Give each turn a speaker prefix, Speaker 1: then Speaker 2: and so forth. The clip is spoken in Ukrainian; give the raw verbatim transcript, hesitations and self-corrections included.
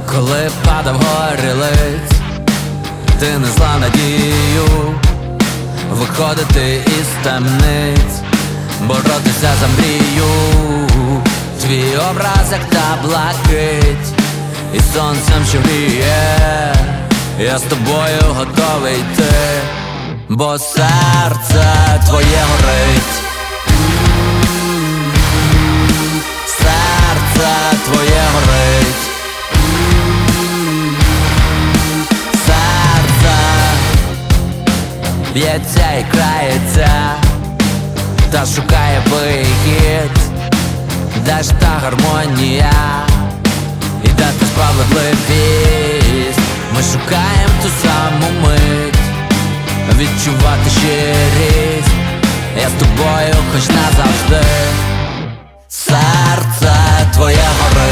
Speaker 1: Коли падав горілиць, ти несла надію виходити із темниць, боротися за мрію. Твій образ, як та блакить, і сонцем, що гріє. Я з тобою готовий йти, бо серце твоє горить. Серце твоє горить. Серце б'ється і крається, та шукає вихід. Де ж та гармонія, і де та справедливість? Ми шукаємо ту саму мить, відчувати щирість. Я з тобою хоч назавжди. Серце твоє горить.